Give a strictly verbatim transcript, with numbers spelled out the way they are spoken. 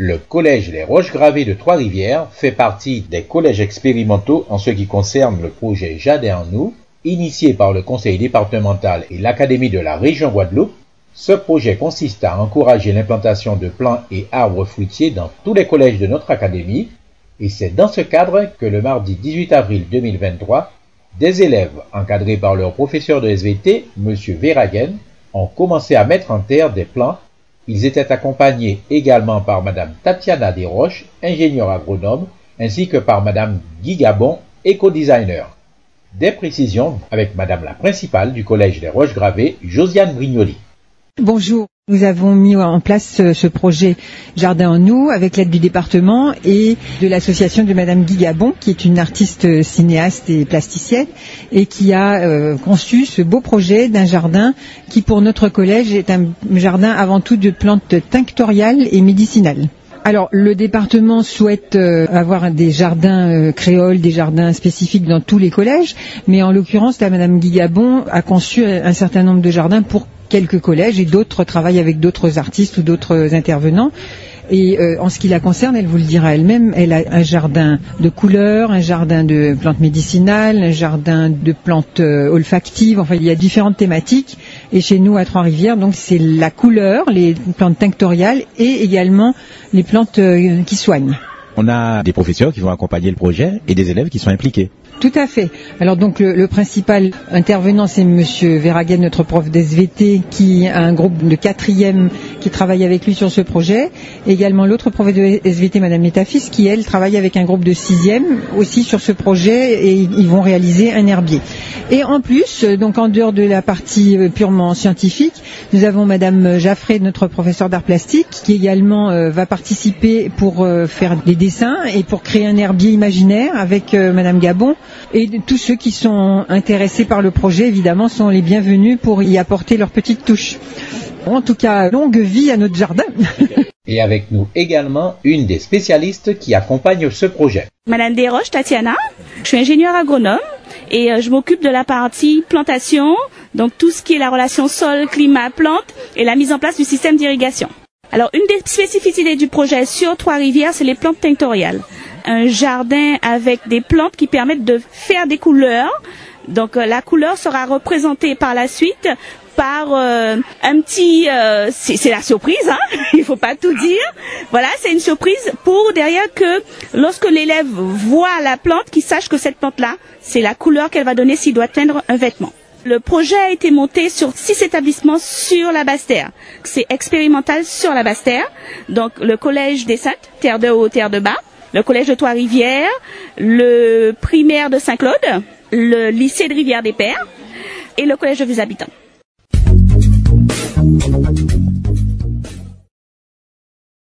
Le collège Les Roches-Gravées de Trois-Rivières fait partie des collèges expérimentaux en ce qui concerne le projet Jardin en nous, initié par le conseil départemental et l'académie de la région Guadeloupe. Ce projet consiste à encourager l'implantation de plants et arbres fruitiers dans tous les collèges de notre académie, et c'est dans ce cadre que le mardi dix-huit avril deux mille vingt-trois, des élèves encadrés par leur professeur de S V T, M. Verhagen, ont commencé à mettre en terre des plants. Ils étaient accompagnés également par Mme Tatiana Desroches, ingénieure agronome, ainsi que par Mme Guy Gabon, éco-designer. Des précisions avec Mme la principale du collège des Roches-Gravées, Josiane Brignoli. Bonjour, nous avons mis en place ce projet Jardin en nous avec l'aide du département et de l'association de Madame Guy Gabon, qui est une artiste cinéaste et plasticienne et qui a euh, conçu ce beau projet d'un jardin qui pour notre collège est un jardin avant tout de plantes tinctoriales et médicinales. Alors, le département souhaite euh, avoir des jardins euh, créoles, des jardins spécifiques dans tous les collèges, mais en l'occurrence, la Madame Guy Gabon a conçu un certain nombre de jardins pour quelques collèges et d'autres travaillent avec d'autres artistes ou d'autres intervenants. Et euh, en ce qui la concerne, elle vous le dira elle-même, elle a un jardin de couleurs, un jardin de plantes médicinales, un jardin de plantes euh, olfactives, enfin il y a différentes thématiques. Et chez nous à Trois-Rivières, donc c'est la couleur, les plantes tinctoriales et également les plantes euh, qui soignent. On a des professeurs qui vont accompagner le projet et des élèves qui sont impliqués. Tout à fait. Alors donc le, le principal intervenant, c'est Monsieur Verhagen, notre prof d'S V T, qui a un groupe de quatrième qui travaille avec lui sur ce projet. Également l'autre prof de S V T, Madame Métafis, qui elle travaille avec un groupe de sixième aussi sur ce projet et ils vont réaliser un herbier. Et en plus, donc en dehors de la partie purement scientifique, nous avons Madame Jaffré, notre professeur d'art plastique, qui également euh, va participer pour euh, faire des dessins et pour créer un herbier imaginaire avec euh, Madame Gabon. Et tous ceux qui sont intéressés par le projet, évidemment, sont les bienvenus pour y apporter leur petite touche. En tout cas, longue vie à notre jardin. Et avec nous également une des spécialistes qui accompagne ce projet. Madame Desroches, Tatiana, je suis ingénieure agronome et je m'occupe de la partie plantation, donc tout ce qui est la relation sol, climat, plante et la mise en place du système d'irrigation. Alors, une des spécificités du projet sur Trois-Rivières, c'est les plantes tinctoriales. Un jardin avec des plantes qui permettent de faire des couleurs. Donc, euh, la couleur sera représentée par la suite par euh, un petit... Euh, c'est, c'est la surprise, hein. Il faut pas tout dire. Voilà, c'est une surprise pour derrière que lorsque l'élève voit la plante, qu'il sache que cette plante-là, c'est la couleur qu'elle va donner s'il doit teindre un vêtement. Le projet a été monté sur six établissements sur la Basse-Terre. C'est expérimental sur la Basse-Terre. Donc, le collège des Saintes, Terre de Haut, Terre de Bas, le collège de Trois-Rivières, le primaire de Saint-Claude, le lycée de Rivière-des-Pères et le collège de Vieux Habitants.